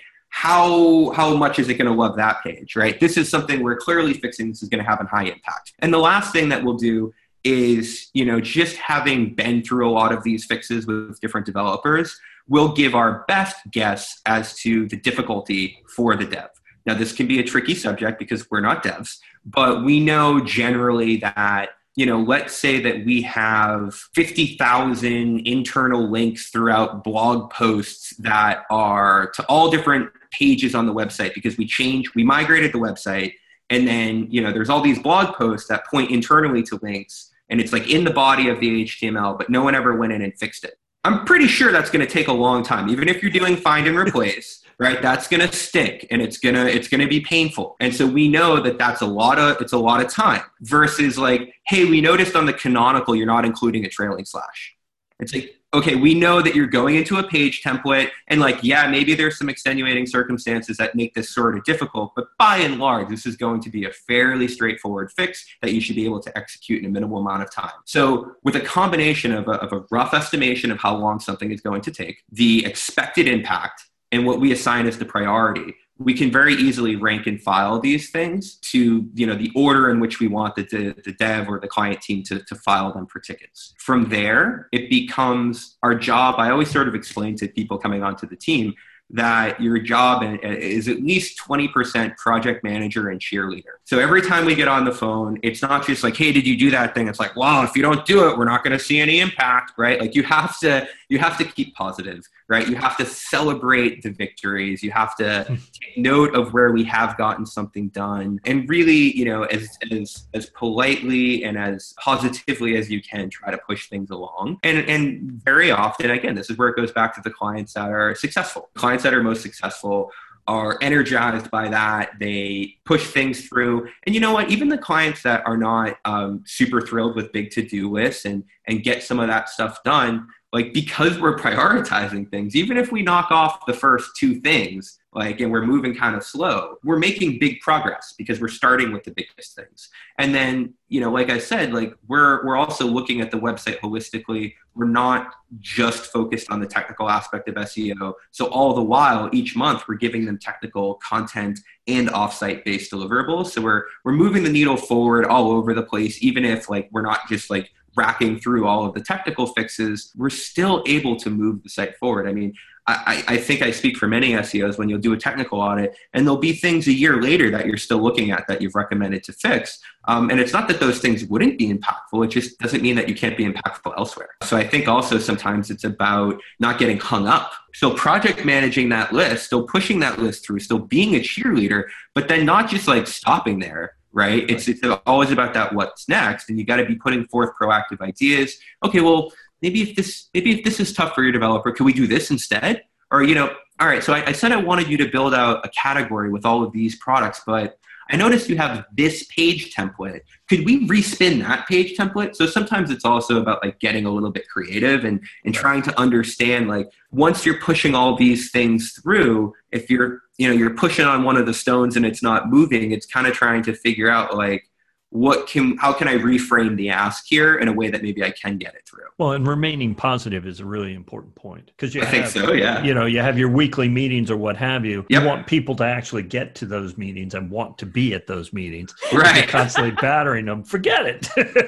how how much is it going to love that page, right? This is something we're clearly fixing. This is going to have a high impact. And the last thing that we'll do is, you know, just having been through a lot of these fixes with different developers, we'll give our best guess as to the difficulty for the dev. Now, this can be a tricky subject because we're not devs, but we know generally that, you know, let's say that we have fifty thousand internal links throughout blog posts that are to all different pages on the website because we changed, we migrated the website. And then, you know, there's all these blog posts that point internally to links and it's like in the body of the H T M L, but no one ever went in and fixed it. I'm pretty sure that's going to take a long time. Even if you're doing find and replace, right? That's going to stink and it's going to, it's going to be painful. And so we know that that's a lot of, it's a lot of time versus like, hey, we noticed on the canonical, you're not including a trailing slash. It's like, okay, we know that you're going into a page template and like, yeah, maybe there's some extenuating circumstances that make this sort of difficult, but by and large, this is going to be a fairly straightforward fix that you should be able to execute in a minimal amount of time. So with a combination of a, of a rough estimation of how long something is going to take, the expected impact, and what we assign as the priority, we can very easily rank and file these things to, you know, the order in which we want the, the, the dev or the client team to, to file them for tickets. From there, it becomes our job. I always sort of explain to people coming onto the team that your job is at least twenty percent project manager and cheerleader. So every time we get on the phone, it's not just like, hey, did you do that thing? It's like, well, if you don't do it, we're not going to see any impact, right? Like you have to, you have to keep positive, right? You have to celebrate the victories. You have to take note of where we have gotten something done and really, you know, as, as, as politely and as positively as you can try to push things along. And, and very often, again, this is where it goes back to the clients that are successful. Clients that are most successful are energized by that. They push things through. And you know what? Even the clients that are not um, super thrilled with big to-do lists and, and get some of that stuff done, like because we're prioritizing things, even if we knock off the first two things, like, and we're moving kind of slow, we're making big progress because we're starting with the biggest things. And then, you know, like I said, like we're, we're also looking at the website holistically. We're not just focused on the technical aspect of S E O. So all the while, each month, we're giving them technical content and offsite based deliverables. So we're, we're moving the needle forward all over the place, even if like, we're not just like racking through all of the technical fixes, we're still able to move the site forward. I mean, I, I think I speak for many S E Os when you'll do a technical audit and there'll be things a year later that you're still looking at that you've recommended to fix. Um, and it's not that those things wouldn't be impactful. It just doesn't mean that you can't be impactful elsewhere. So I think also sometimes it's about not getting hung up. So project managing that list, still pushing that list through, still being a cheerleader, but then not just like stopping there. Right? It's it's always about that what's next, and you got to be putting forth proactive ideas. Okay, well, maybe if this maybe if this is tough for your developer, could we do this instead? Or, you know, all right, so I, I said I wanted you to build out a category with all of these products, but I noticed you have this page template. Could we respin that page template? So sometimes it's also about like getting a little bit creative and, and trying to understand, like, once you're pushing all these things through, if you're, you know, you're pushing on one of the stones and it's not moving, it's kind of trying to figure out like, what can, how can I reframe the ask here in a way that maybe I can get it through? Well, and remaining positive is a really important point because you I have, think so, yeah. You know, you have your weekly meetings or what have you. Yep. You want people to actually get to those meetings and want to be at those meetings. Right. You're constantly battering them. Forget it.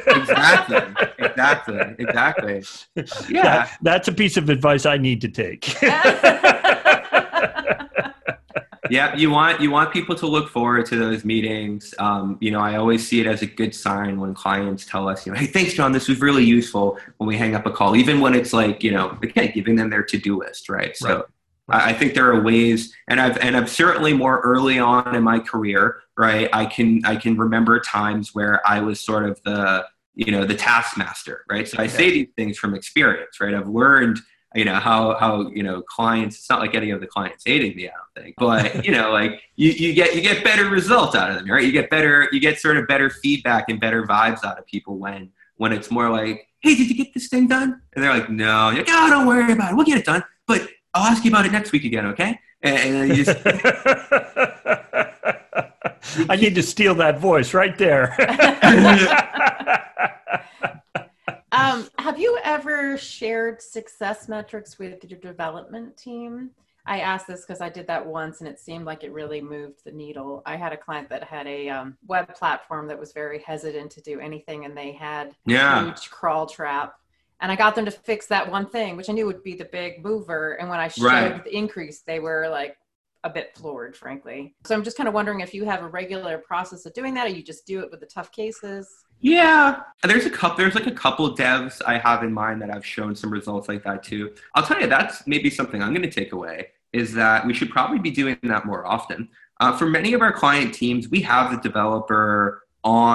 Exactly. Exactly. Exactly. Yeah. That, that's a piece of advice I need to take. Yeah, you want you want people to look forward to those meetings. Um, you know, I always see it as a good sign when clients tell us, you know, hey, thanks, John, this was really useful when we hang up a call, even when it's like, you know, again, giving them their to-do list, right? So right. I, I think there are ways, and I've and I've certainly more early on in my career, right? I can I can remember times where I was sort of the, you know, the taskmaster, right? So I say these things from experience, right? I've learned, you know, how, how, you know, clients, it's not like any of the clients hating me, I don't think, but, you know, like you, you get, you get better results out of them, right? You get better, you get sort of better feedback and better vibes out of people when, when it's more like, hey, did you get this thing done? And they're like, no. You're like, oh, don't worry about it. We'll get it done, but I'll ask you about it next week again. Okay. And, and you just, I need to steal that voice right there. um, have you ever shared success metrics with your development team? I asked this because I did that once and it seemed like it really moved the needle. I had a client that had a um, web platform that was very hesitant to do anything, and they had yeah. a huge crawl trap. And I got them to fix that one thing, which I knew would be the big mover. And when I showed right. the increase, they were like a bit floored, frankly. So I'm just kind of wondering if you have a regular process of doing that, or you just do it with the tough cases. Yeah, there's a couple. There's like a couple of devs I have in mind that I've shown some results like that too. I'll tell you, that's maybe something I'm going to take away, is that we should probably be doing that more often. Uh, for many of our client teams, we have the developer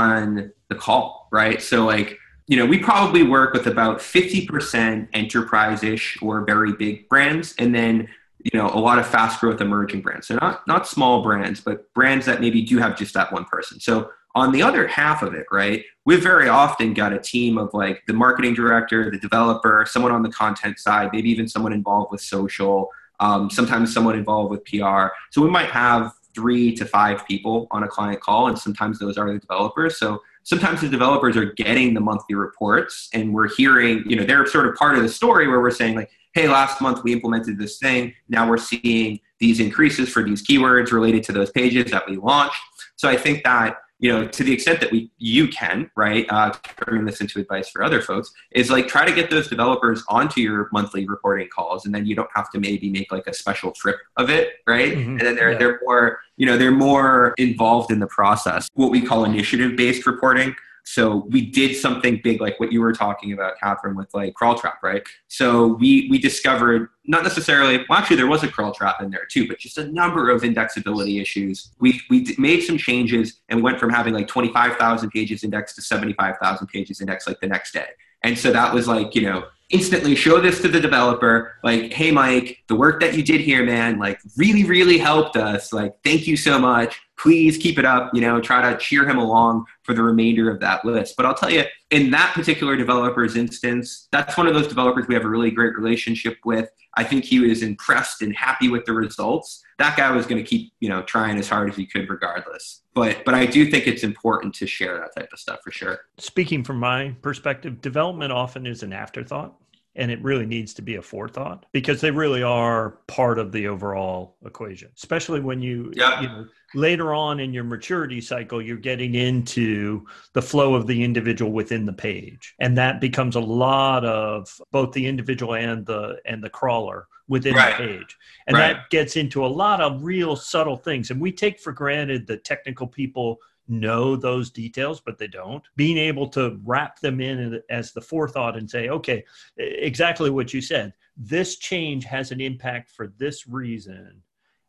on the call, right? So like, you know, we probably work with about fifty percent enterprise-ish or very big brands, and then, you know, a lot of fast growth emerging brands. So not, not small brands, but brands that maybe do have just that one person. So on the other half of it, right, we've very often got a team of like the marketing director, the developer, someone on the content side, maybe even someone involved with social, um, sometimes someone involved with P R. So we might have three to five people on a client call, and sometimes those are the developers. So sometimes the developers are getting the monthly reports, and we're hearing, you know, they're sort of part of the story where we're saying like, hey, last month we implemented this thing. Now we're seeing these increases for these keywords related to those pages that we launched. So I think that, you know, to the extent that we, you can, right, uh, turning this into advice for other folks, is like try to get those developers onto your monthly reporting calls, and then you don't have to maybe make like a special trip of it, right? Mm-hmm. And then they're yeah. they're more, you know, they're more involved in the process. What we call initiative-based reporting. So we did something big, like what you were talking about, Catherine, with like crawl trap, right? So we we discovered not necessarily, well, actually there was a crawl trap in there too, but just a number of indexability issues. We we d- made some changes and went from having like twenty-five thousand pages indexed to seventy-five thousand pages indexed like the next day. And so that was like, you know, instantly show this to the developer, like, hey, Mike, the work that you did here, man, like really, really helped us. Like, thank you so much. Please keep it up, you know, try to cheer him along for the remainder of that list. But I'll tell you, in that particular developer's instance, that's one of those developers we have a really great relationship with. I think he was impressed and happy with the results. That guy was going to keep, you know, trying as hard as he could regardless. But but I do think it's important to share that type of stuff for sure. Speaking from my perspective, development often is an afterthought, and it really needs to be a forethought because they really are part of the overall equation, especially when you, yeah. you know, later on in your maturity cycle, you're getting into the flow of the individual within the page. And that becomes a lot of both the individual and the and the crawler within right. the page. And right. that gets into a lot of real subtle things. And we take for granted that technical people know those details, but they don't. Being able to wrap them in as the forethought and say, okay, exactly what you said, this change has an impact for this reason.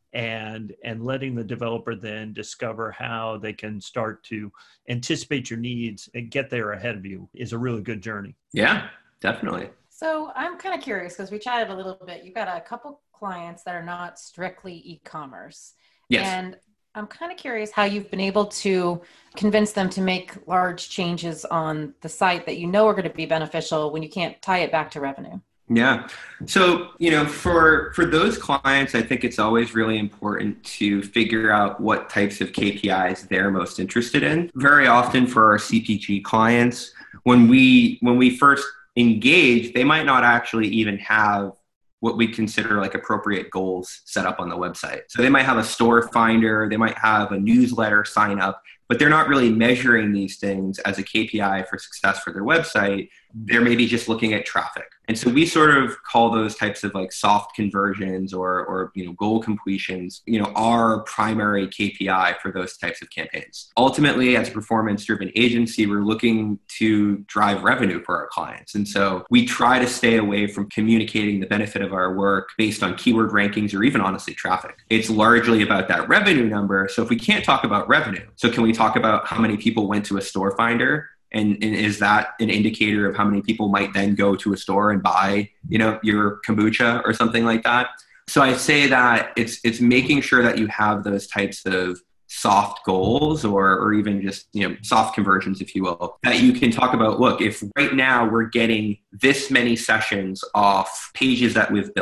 And and letting the developer then discover how they can start to anticipate your needs and get there ahead of you is a really good journey. Yeah, definitely. So I'm kind of curious because we chatted a little bit. You've got a couple clients that are not strictly e-commerce. Yes. And I'm kind of curious how you've been able to convince them to make large changes on the site that you know are going to be beneficial when you can't tie it back to revenue. Yeah. So, you know, for, for those clients, I think it's always really important to figure out what types of K P Is they're most interested in. Very often for our C P G clients, when we, when we first engage, they might not actually even have what we consider like appropriate goals set up on the website. So they might have a store finder, they might have a newsletter sign up, but they're not really measuring these things as a K P I for success for their website. They're maybe just looking at traffic. And so we sort of call those types of like soft conversions or, or, you know, goal completions, you know, our primary K P I for those types of campaigns. Ultimately, as a performance-driven agency, we're looking to drive revenue for our clients. And so we try to stay away from communicating the benefit of our work based on keyword rankings or even honestly traffic. It's largely about that revenue number. So if we can't talk about revenue, so can we talk about how many people went to a store finder? And, and is that an indicator of how many people might then go to a store and buy, you know, your kombucha or something like that? So I say that it's it's making sure that you have those types of soft goals or or even just, you know, soft conversions, if you will, that you can talk about. Look, if right now we're getting this many sessions off pages that we've built,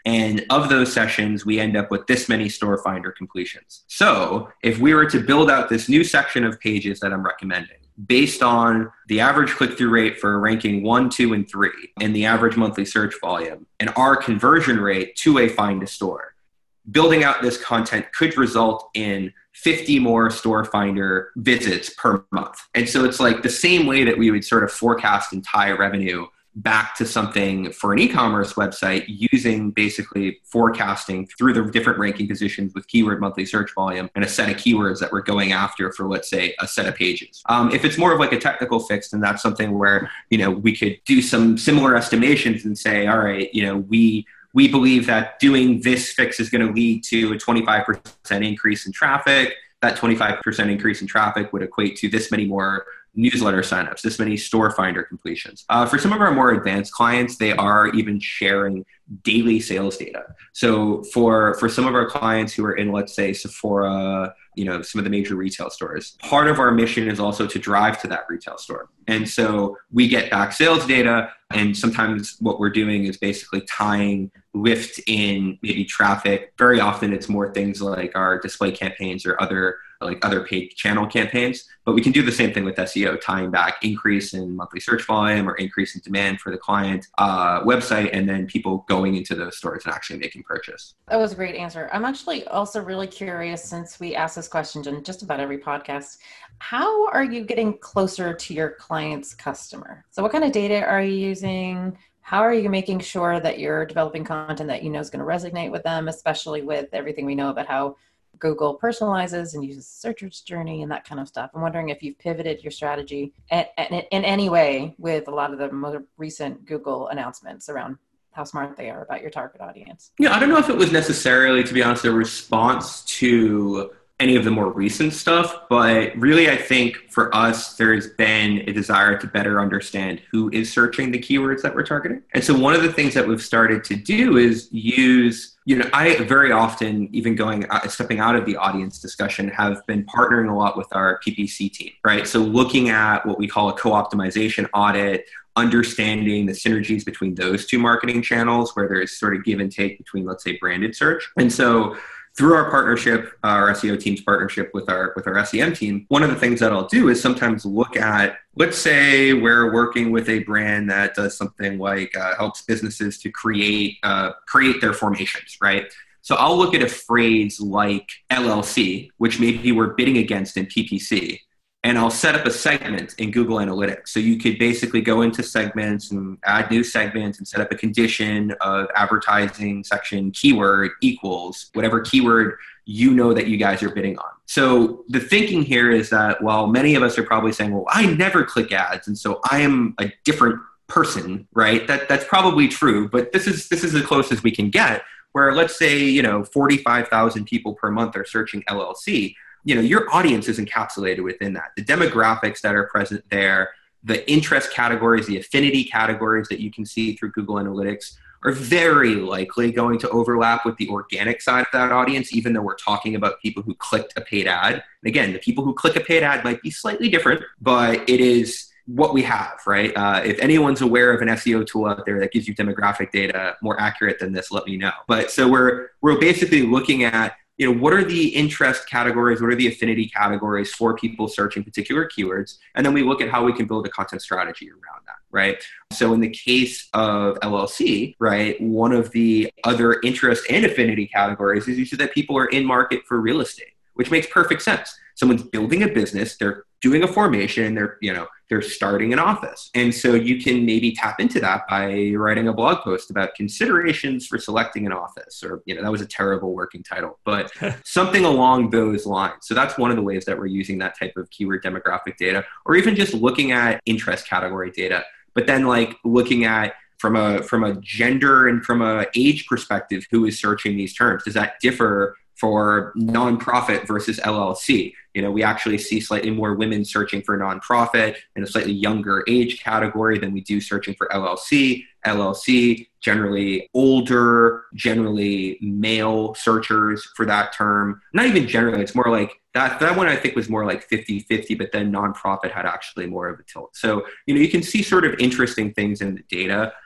And of those sessions, we end up with this many store finder completions. So if we were to build out this new section of pages that I'm recommending, based on the average click-through rate for ranking one, two, and three, and the average monthly search volume, and our conversion rate to a find a store, building out this content could result in fifty more store finder visits per month. And so it's like the same way that we would sort of forecast and tie revenue back to something for an e-commerce website using basically forecasting through the different ranking positions with keyword monthly search volume and a set of keywords that we're going after for, let's say, a set of pages. Um, if it's more of like a technical fix, then that's something where, you know, we could do some similar estimations and say, all right, you know, we we believe that doing this fix is going to lead to a twenty-five percent increase in traffic. That twenty-five percent increase in traffic would equate to this many more newsletter signups, this many store finder completions. Uh, for some of our more advanced clients, they are even sharing daily sales data. So for, for some of our clients who are in, let's say, Sephora, you know, some of the major retail stores, part of our mission is also to drive to that retail store. And so we get back sales data, and sometimes what we're doing is basically tying lift in maybe traffic. Very often it's more things like our display campaigns or other like other paid channel campaigns, but we can do the same thing with S E O, tying back increase in monthly search volume or increase in demand for the client uh, website, and then people going into those stores and actually making purchase. That was a great answer. I'm actually also really curious, since we ask this question in just about every podcast, how are you getting closer to your client's customer? So what kind of data are you using? How are you making sure that you're developing content that you know is going to resonate with them, especially with everything we know about how Google personalizes and uses the searcher's journey and that kind of stuff? I'm wondering if you've pivoted your strategy in, in, in any way with a lot of the more recent Google announcements around how smart they are about your target audience. Yeah, I don't know if it was necessarily, to be honest, a response to any of the more recent stuff, but really I think for us, there's been a desire to better understand who is searching the keywords that we're targeting. And so one of the things that we've started to do is use, you know, I very often, even going, uh, stepping out of the audience discussion, have been partnering a lot with our P P C team, right? So looking at what we call a co-optimization audit, understanding the synergies between those two marketing channels where there's sort of give and take between, let's say, branded search. And so through our partnership, our S E O team's partnership with our with our S E M team, one of the things that I'll do is sometimes look at, let's say we're working with a brand that does something like uh, helps businesses to create uh, create their formations, right? So I'll look at a phrase like L L C, which maybe we're bidding against in P P C, and I'll set up a segment in Google Analytics. So you could basically go into segments and add new segments and set up a condition of advertising section keyword equals whatever keyword you know that you guys are bidding on. So the thinking here is that while many of us are probably saying, well, I never click ads, and so I am a different person, right? That that's probably true, but this is this is as close as we can get, where let's say, you know, forty-five thousand people per month are searching L L C. You know, your audience is encapsulated within that. The demographics that are present there, the interest categories, the affinity categories that you can see through Google Analytics are very likely going to overlap with the organic side of that audience, even though we're talking about people who clicked a paid ad. And again, the people who click a paid ad might be slightly different, but it is what we have, right? Uh, if anyone's aware of an S E O tool out there that gives you demographic data more accurate than this, let me know. But so we're we're basically looking at, you know, what are the interest categories? What are the affinity categories for people searching particular keywords? And then we look at how we can build a content strategy around that, right? So in the case of L L C, right, one of the other interest and affinity categories is usually that people are in market for real estate, which makes perfect sense. Someone's building a business, they're doing a formation, they're, you know, they're starting an office. And so you can maybe tap into that by writing a blog post about considerations for selecting an office, or, you know, that was a terrible working title, but something along those lines. So that's one of the ways that we're using that type of keyword demographic data, or even just looking at interest category data, but then like looking at from a, from a gender and from a age perspective, who is searching these terms? Does that differ for nonprofit versus L L C? You know, we actually see slightly more women searching for nonprofit in a slightly younger age category than we do searching for L L C. L L C, generally older, generally male searchers for that term. Not even generally, it's more like that. That one I think was more like fifty-fifty, but then nonprofit had actually more of a tilt. So, you know, you can see sort of interesting things in the data.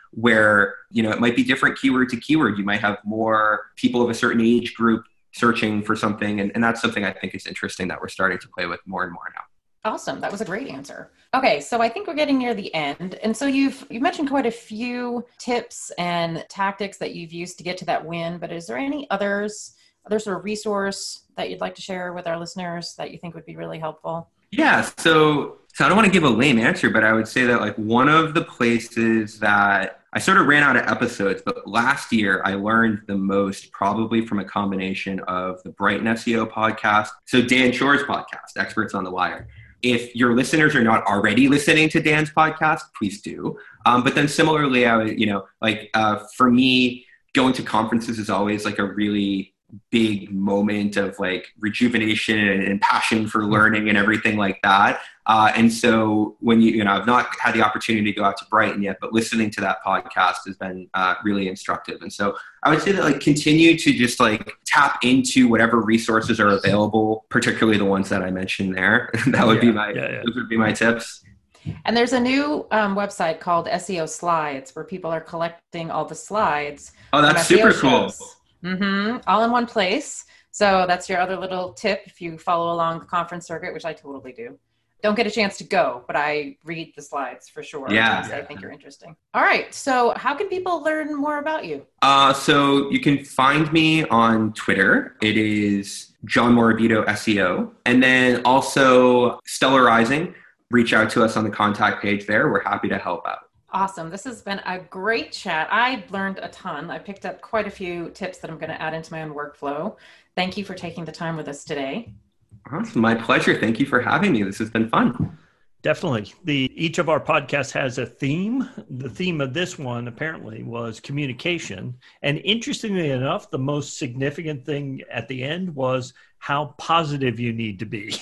where, you know, it might be different keyword to keyword. You might have more people of a certain age group searching for something. And, and that's something I think is interesting that we're starting to play with more and more now. Awesome. That was a great answer. Okay, so I think we're getting near the end. And so you've you mentioned quite a few tips and tactics that you've used to get to that win, but is there any others, other sort of resource that you'd like to share with our listeners that you think would be really helpful? Yeah, so so I don't want to give a lame answer, but I would say that like one of the places that I sort of ran out of episodes, but last year I learned the most probably from a combination of the Brighton S E O podcast. So Dan Shore's podcast, Experts on the Wire. If your listeners are not already listening to Dan's podcast, please do. Um, but then similarly, I would, you know, like uh, for me, going to conferences is always like a really big moment of like rejuvenation and, and passion for learning and everything like that. Uh, and so when you, you know, I've not had the opportunity to go out to Brighton yet, but listening to that podcast has been uh, really instructive. And so I would say that like continue to just like tap into whatever resources are available, particularly the ones that I mentioned there. that would yeah, be my, yeah, yeah. those would be my tips. And there's a new um, website called S E O Slides where people are collecting all the slides. Oh, that's super cool. Mm-hmm. All in one place. So that's your other little tip if you follow along the conference circuit, which I totally do. Don't get a chance to go, but I read the slides for sure. Yeah. I think you're interesting. All right. So how can people learn more about you? Uh, so you can find me on Twitter. It is John Morabito S E O. And then also Stellar Rising. Reach out to us on the contact page there. We're happy to help out. Awesome. This has been a great chat. I learned a ton. I picked up quite a few tips that I'm going to add into my own workflow. Thank you for taking the time with us today. Awesome. My pleasure. Thank you for having me. This has been fun. Definitely. The each of our podcasts has a theme. The theme of this one apparently was communication. And interestingly enough, the most significant thing at the end was how positive you need to be.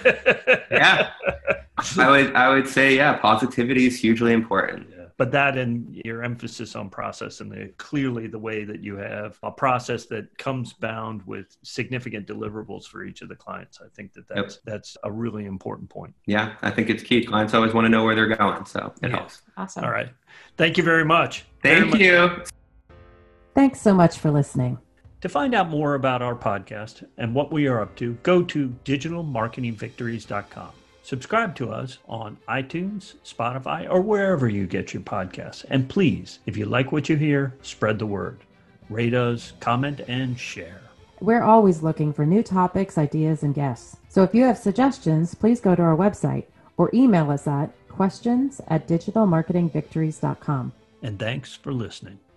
Yeah. I would I would say, yeah, positivity is hugely important. Yeah. But that and your emphasis on process and the, clearly the way that you have a process that comes bound with significant deliverables for each of the clients. I think that that's, yep. that's a really important point. Yeah, I think it's key. Clients always want to know where they're going, so it yeah. helps. Awesome. All right. Thank you very much. Thank very you. Much. Thanks so much for listening. To find out more about our podcast and what we are up to, go to digital marketing victories dot com. Subscribe to us on iTunes, Spotify, or wherever you get your podcasts. And please, if you like what you hear, spread the word. Rate us, comment, and share. We're always looking for new topics, ideas, and guests. So if you have suggestions, please go to our website or email us at questions at digital marketing victories dot com. And thanks for listening.